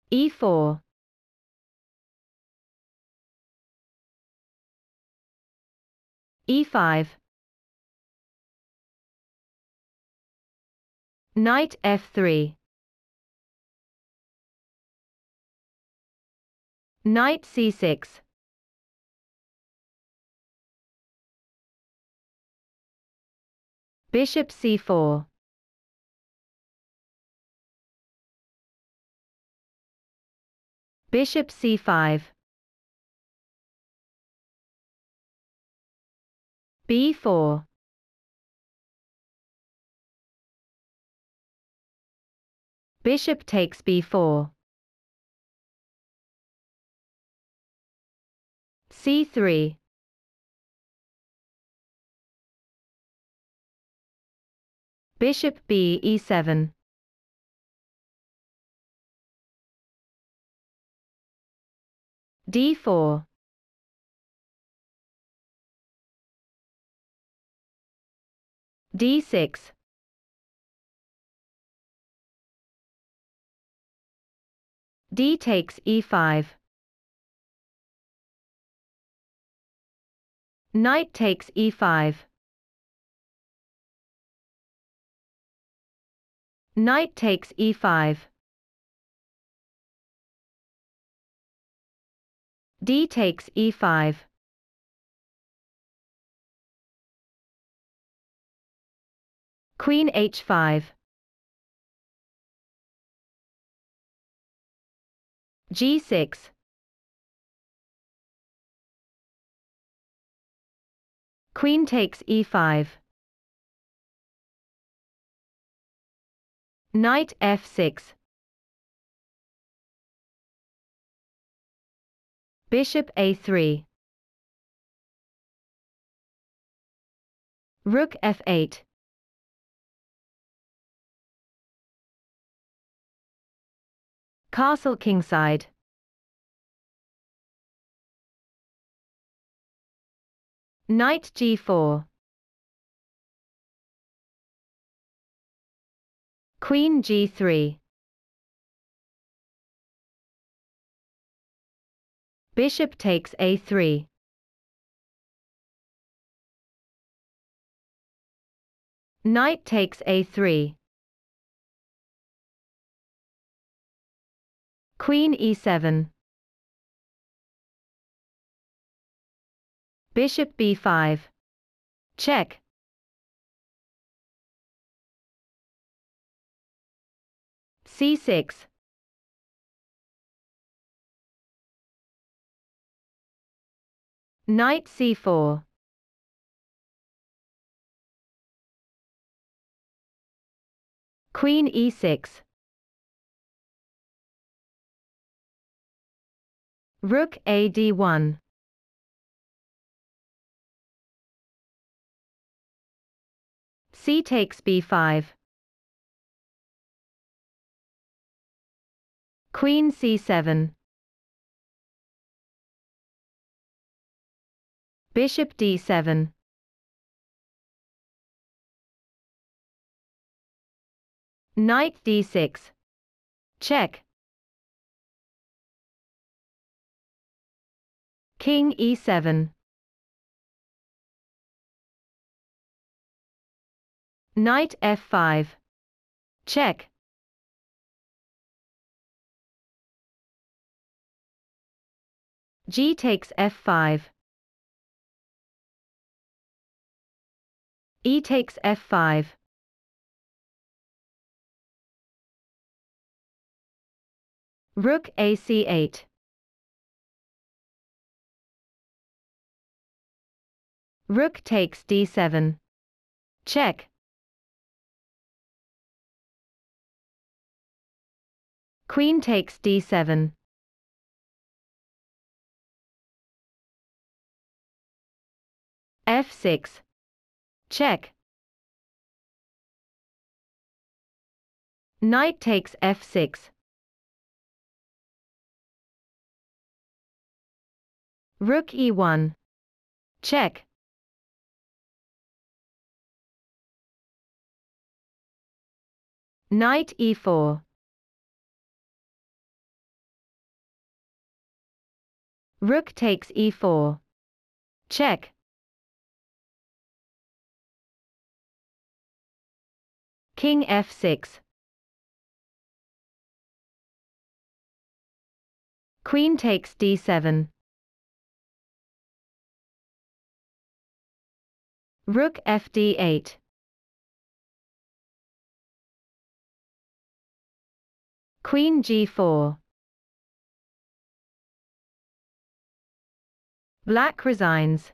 e4, e5, knight f3, knight c6, bishop c4, bishop c5, b4, bishop takes b4, c3, bishop b e7, d4, d6, d takes e5, knight takes e5, knight takes e5, d takes e5, queen h5, g6, queen takes e5, knight f6, bishop a3, rook f8, castle kingside, knight g4, queen g3, bishop takes a3, knight takes a3, queen e7, bishop b5, check, c6, knight c4, queen e6, rook a d1, c takes b5, queen c7, bishop d7, knight d6, check, king e7, knight f5, check, g takes f5, e takes f5, rook a c8, rook takes d7, check, queen takes d7, f6, check, knight takes f6, rook e1, check, knight e4, Rook takes e4. Check. King f6. Queen takes d7. Rook fd8. Queen g4. Black resigns.